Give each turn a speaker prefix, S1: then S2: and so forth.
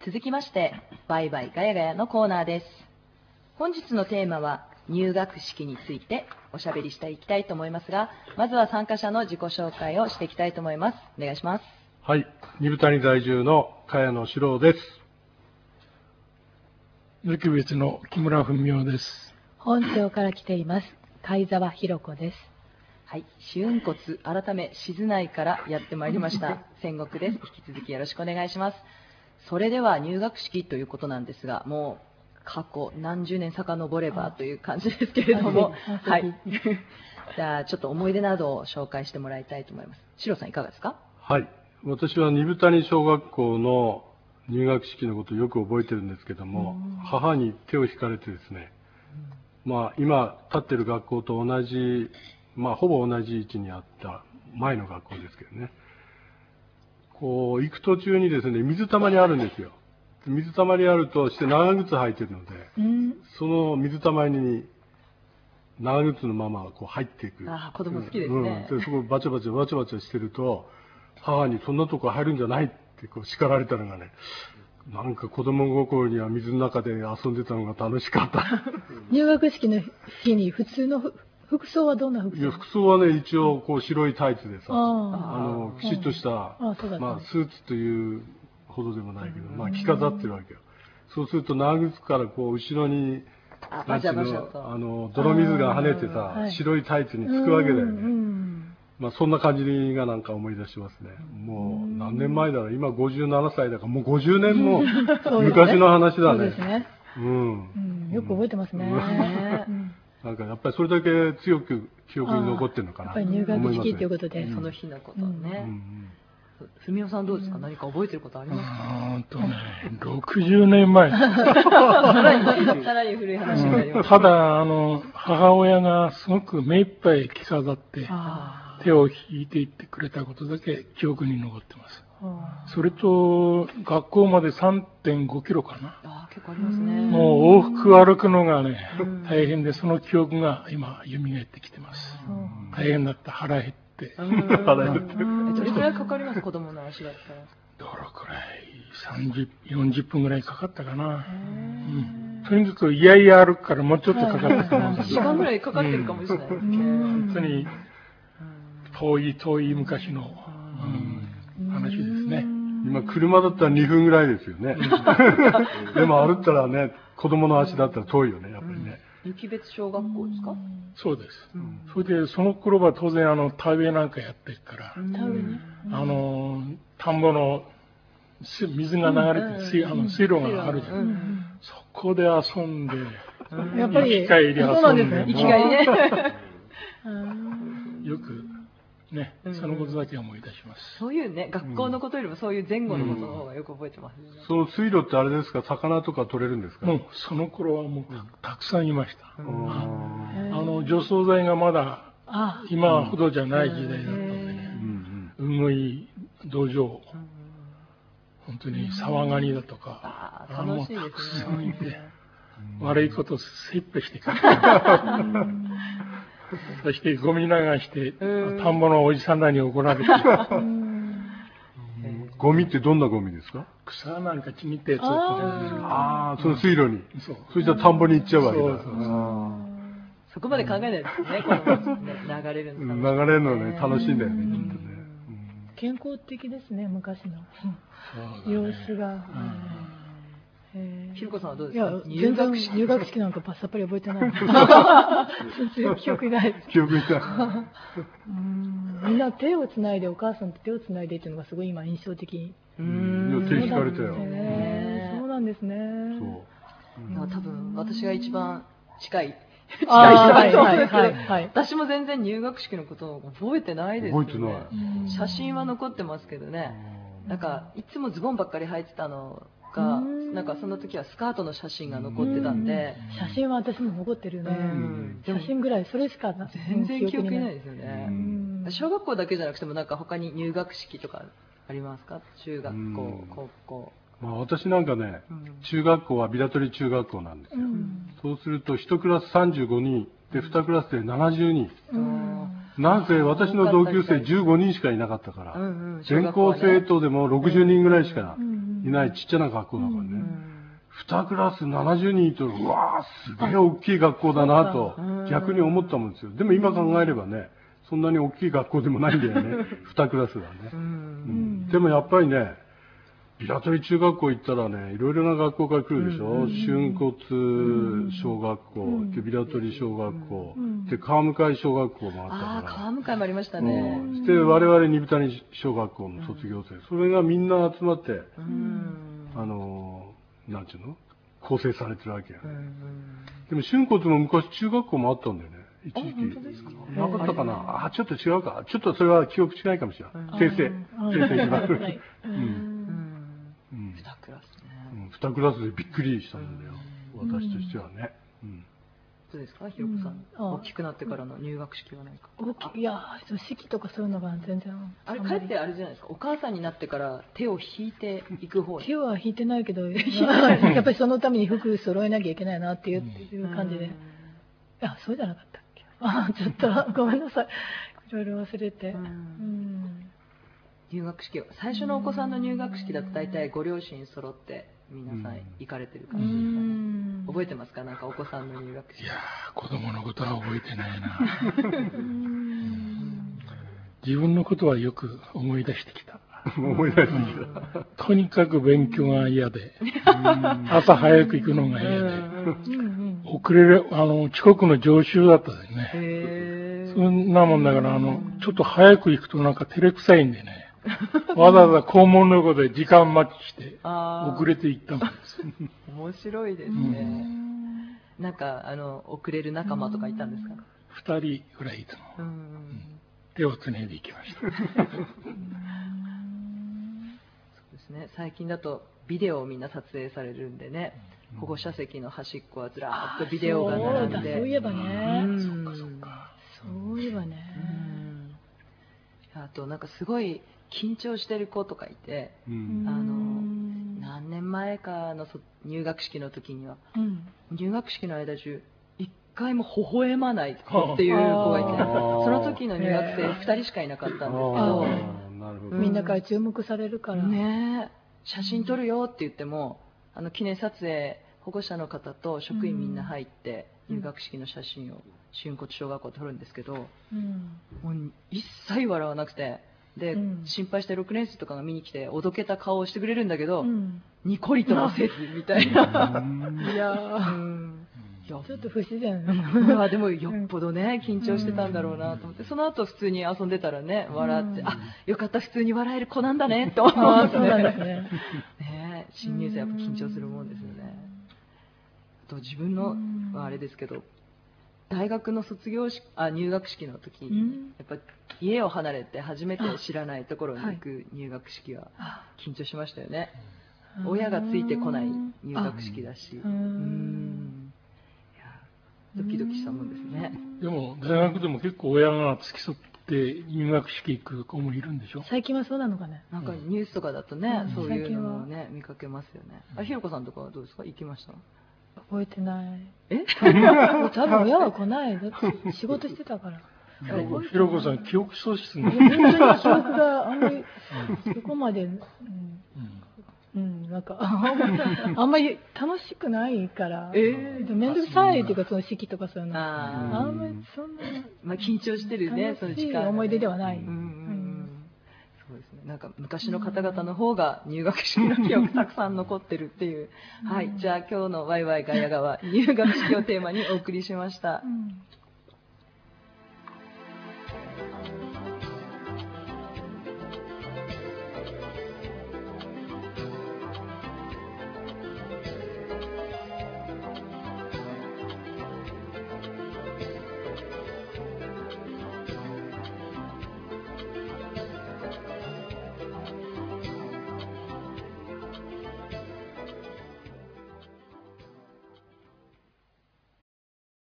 S1: 続きまして、バイバイガヤガヤのコーナーです。本日のテーマは入学式についておしゃべりしていきたいと思いますが、まずは参加者の自己紹介をしていきたいと思います。お願いします。
S2: はい、二部谷在住の茅野史郎です。
S3: 抜き別の木村文夫です。
S4: 本町から来ています。貝沢博子です。
S1: はい、紫雲骨改め静内からやってまいりました仙石です。引き続きよろしくお願いします。それでは入学式ということなんですが、もう過去何十年遡ればという感じですけれども、はい。じゃあちょっと思い出などを紹介してもらいたいと思います。史郎さんいかがですか？
S2: はい、私は二部谷小学校の入学式のことをよく覚えてるんですけども、母に手を引かれてですね、今立ってる学校と同じ、ほぼ同じ位置にあった前の学校ですけどね、こう行く途中にですね、水たまりあるんですよ。水たまりあるとして長靴履いてるので、その水たまりに長靴のままこう入っていく。
S1: 子供好きですね。
S2: でそこバチャバチャしてると、母にそんなとこ入るんじゃないってこう叱られたのがね、なんか子供心には水の中で遊んでたのが楽しかった。
S4: 入学式の日に普通の服装はどんな服装？
S2: いや、服装はね、一応こう白いタイツでさ、きちっとした、スーツというほどでもないけど、着飾ってるわけよ。そうすると長靴からこう後ろに、泥水が跳ねてさ、白いタイツにつくわけだよね。そんな感じがなんか思い出しますね。もう何年前だろう、今57歳だから、もう50年も昔の話だね。
S4: そうですね。よく覚えてますね。
S2: なんかやっぱりそれだけ強く記憶に残ってるのかな。
S4: やっぱり入学式ということで、
S1: その日のことね。文夫さんどうですか？何か覚えてることありますか
S3: ？60年前。
S1: さらに古い話になります。
S3: ただ、母親がすごく目いっぱい着飾って、手を引いていってくれたことだけ記憶に残ってます。それと、学校まで 3.5 キロかな。
S1: 結構ありますね。
S3: もう往復歩くのがね、大変で、その記憶が今、蘇ってきてます。大変だった、腹減って。
S1: どれくらいかかります？子供の足だったら。
S3: どれくらい40分ぐらいかかったかな。とにかくいやいや歩くからもうちょっとかかったかな。
S1: 1時間ぐらいかかってるかもしれないですね。
S3: 本当に遠い昔の話ですね。
S2: 今車だったら2分ぐらいですよね。でも歩ったらね、子供の足だったら遠いよね、やっぱりね。
S1: 雪別小学校ですか？
S3: そうです。それでその頃は当然田植えなんかやってるから、田んぼの水が流れて水路があるじゃん。そこで遊んで、
S4: やっぱり
S3: 生き返り遊んで、
S1: 生き返りね。
S3: よくね、そのことだけ思い出します。
S1: そういうね、学校のことよりもそういう前後のことの方がよく覚えてますね。
S2: その水路ってあれですか、魚とか取れるんですか？
S3: もうその頃はもうたくさんいました。除草剤がまだ今ほどじゃない時代だったのでね、うぐい、土壌、本当にサワガニだとか、
S1: 楽しいですね。
S3: たくさんいて、悪いこと精一杯してから。そしてゴミ流して田んぼのおじさんらに怒られて。
S2: ゴミってどんなゴミですか？
S3: 草なんかちぎったやつを。
S2: その水路に。そしたら田んぼに行っちゃうわけだ。
S1: そこまで考えないですね、この流れるの。
S2: 流れるのね、楽しいんだよね、きっとね。
S4: 健康的ですね、昔の様子が。
S1: ひろこさんはどうですか？
S4: 全然入学式なんかさっぱり覚えてない。全然記憶ない。
S2: 記憶にない。
S4: みんな手をつないで、お母さんと手をつないでっていうのがすごい今印象的。
S2: 手引かれたよ。
S4: そうなんですね。
S1: 多分私が一番近い人だと思うんですけど、私も全然入学式のことを覚えてないですよね。
S2: 覚えてない。
S1: 写真は残ってますけどね。なんかいつもズボンばっかり履いてたのが、なんかその時はスカートの写真が残ってたんで。
S4: 写真は私も残ってるね。写真ぐらいそれしか
S1: 全然記憶にないですよね。小学校だけじゃなくてもなんか他に入学式とかありますか？中学校、高校。
S2: 私なんかね、中学校はビラトリ中学校なんですよ。そうすると1クラス35人で2クラスで70人。なぜ私の同級生15人しかいなかったから、全校生徒でも60人ぐらいしかいないちっちゃな学校だからね。2クラス70人いたら、うわー、すげえ大きい学校だなと、逆に思ったもんですよ。でも今考えればね、そんなに大きい学校でもないんだよね。2クラスだね。でもやっぱりね、平取中学校行ったらね、いろいろな学校から来るでしょ。春骨小学校、平取小学校、で、川向小学校もあったから。
S1: ああ、川向もありましたね。
S2: で、我々二部谷小学校の卒業生、それがみんな集まって、なんていうの構成されてるわけやね。でも春骨も昔中学校もあったんだよね。一時期。なかったかな。ちょっと違うか。ちょっとそれは記憶違いかもしれない。先生一番。
S1: 2クラスね。
S2: 2クラスでびっくりしたんだよ。私としてはね。
S1: どうですか、ひろこさん。大きくなってからの入学式は何か。
S4: いや、式とかそういうのが全然。
S1: あれ、かえってあれじゃないですか。お母さんになってから手を引いていく方。
S4: 手は引いてないけど、やっぱりそのために服揃えなきゃいけないなっていう感じで。そうじゃなかったっけ。ちょっとごめんなさい。いろいろ忘れて。
S1: 入学式を最初のお子さんの入学式だと大体ご両親揃って皆さん行かれてる感じですかね。覚えてますか、なんかお子さんの入学式。
S3: いやー、子供のことは覚えてないな。自分のことはよく思い出してきた。
S2: 思い出してきた。
S3: とにかく勉強が嫌で、朝早く行くのが嫌で、遅れる、遅刻の常習だったですね。そんなもんだから、ちょっと早く行くとなんか照れくさいんでね。わざわざ校門の横で時間待ちして遅れて行ったんです。
S1: 面白いですね。なんか遅れる仲間とかいたんですか
S3: ？2人ぐらいいつも手をつないで行きました。そう
S1: ですね。最近だとビデオをみんな撮影されるんでね、保護者席の端っこはずらーっとビデオが並んで。
S4: そういえばね。
S3: そういえばね。
S1: あとなんかすごい緊張してる子とかいて、何年前かの入学式の時には、入学式の間中一回も微笑まないっていう子がいて、その時の入学生2人しかいなかったんですけど、
S4: みんなから注目されるから
S1: ね、写真撮るよって言っても記念撮影、保護者の方と職員みんな入って入学式の写真を春骨小学校撮るんですけど、もう一切笑わなくて。で、心配して6年生とかが見に来ておどけた顔をしてくれるんだけど、ニコリともせずみたいな。
S4: いやちょっと不自然。
S1: でもよっぽどね緊張してたんだろうなと思って、その後普通に遊んでたらね、笑って、よかった、普通に笑える子なんだねって思うんですね。新入生やっぱ緊張するもんですよね。と自分のはあれですけど、大学の入学式の時に、やっぱ家を離れて初めて知らないところに行く入学式は緊張しましたよね。親がついてこない入学式だし、ドキドキしたもんですね。
S3: でも大学でも結構親が付き添って入学式行く子もいるんでしょ。
S4: 最近はそうなのかね。
S1: なんかニュースとかだとね、そういうのもね見かけますよね。ひろこさんとかはどうですか、行きました？
S4: 覚えてない。多分親は来ない。だって仕事してたから。
S3: ひろこさん記憶喪失ね。
S4: 本当に記憶があんまりそこまで、なんかあんまり楽しくないから、めんどくさいっていうか、その式とかそういうの、あんまりそんな
S1: 緊張してるね、その時間。
S4: 楽しい思い出ではない。
S1: そうですね。なんか昔の方々の方が入学式の記憶たくさん残ってるっていう。はい、じゃあ今日のワイワイガヤガは入学式をテーマにお送りしました。